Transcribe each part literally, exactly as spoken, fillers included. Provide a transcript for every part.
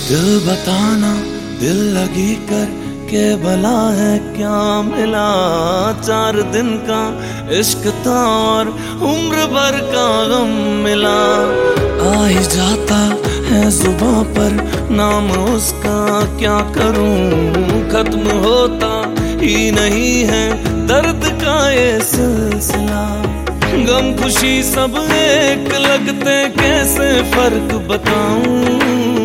दिल बताना दिल लगी कर के भला है क्या मिला। चार दिन का इश्क था और उम्र भर का गम मिला। आ ही जाता है जुबां पर नाम उसका क्या करूं। खत्म होता ही नहीं है दर्द का ये सिलसिला। गम खुशी सब एक लगते कैसे फर्क बताऊं।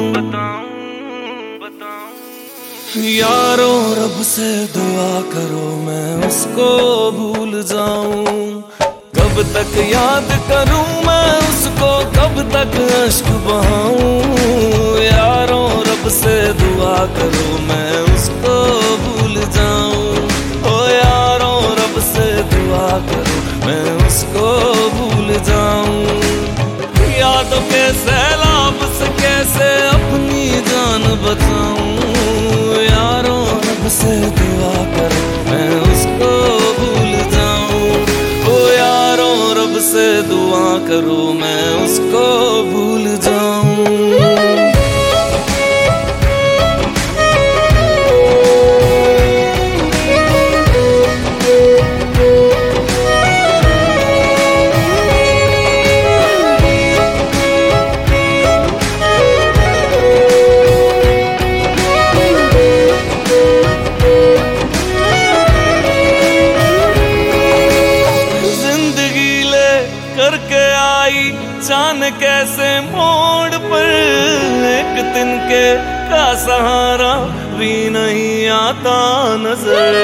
यारो रब से दुआ करो मैं उसको भूल जाऊं। कब तक याद करूं मैं उसको, कब तक अश्क बहाऊं। यारो रब से दुआ करो मैं उसको भूल जाऊं। ओ यारो रब से दुआ करो मैं उसको भूल जाऊं। यादों के सैलाब से कैसे अपनी जान बचाऊं। यारो रब से दुआ करो मैं उसको भूल जाऊं। ओ यारो रब से दुआ करो मैं उसको भूल जाऊं। करके आई जान कैसे मोड़ पर। एक दिन के का सहारा भी नहीं आता नजर।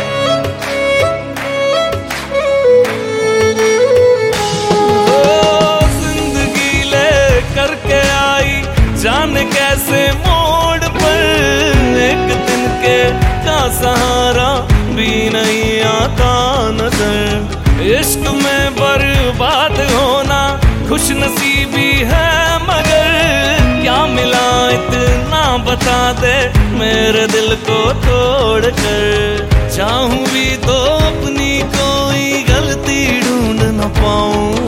ओ जिंदगी ले करके आई जान कैसे मोड़ पर। एक दिन के का सहारा भी नहीं आता नजर। इश्क में बर्बाद होना खुश नसीबी है मगर क्या मिला इतना बता दे मेरे दिल को तोड़ कर। चाहूं भी तो अपनी कोई गलती ढूंढ न पाऊं।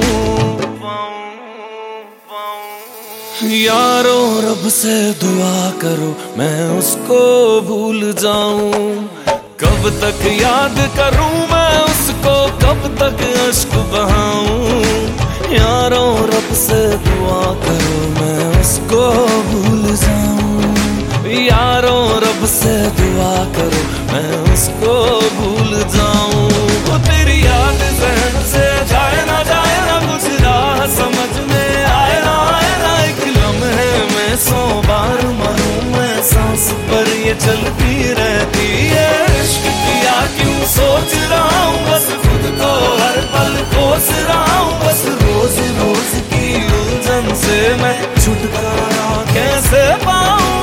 यारो रब से दुआ करो मैं उसको भूल जाऊं। कब तक याद करूं मैं उसको, कब तक अश्क बहाऊं। यारो रब से दुआ करो मैं उसको भूल जाऊं। यारो रब से दुआ करो मैं उसको भूल जाऊं। वो तेरी याद ज़हन से जाए ना जाए ना कुछ राह समझ में आए ना आए ना। एक लम्हे में सौ बार मरूं मैं सांस पर ये चलती रहती है। इश्क किया क्यों सोच रहा हूँ बस खुद को हर पल कोस रहा हूँ। बस रोज रोज की उलझन से मैं छुटकारा कैसे पाऊँ।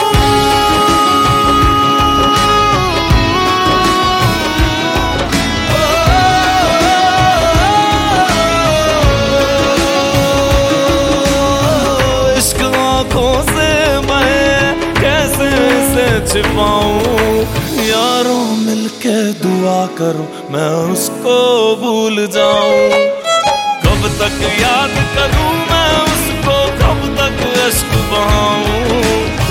इश्क आँखों से मैं कैसे इसे छिपाऊं। यारो मिलके दुआ करो मैं उसको भूल जाऊं। कब तक याद करूं मैं उसको, कब तक अश्क बहाऊं।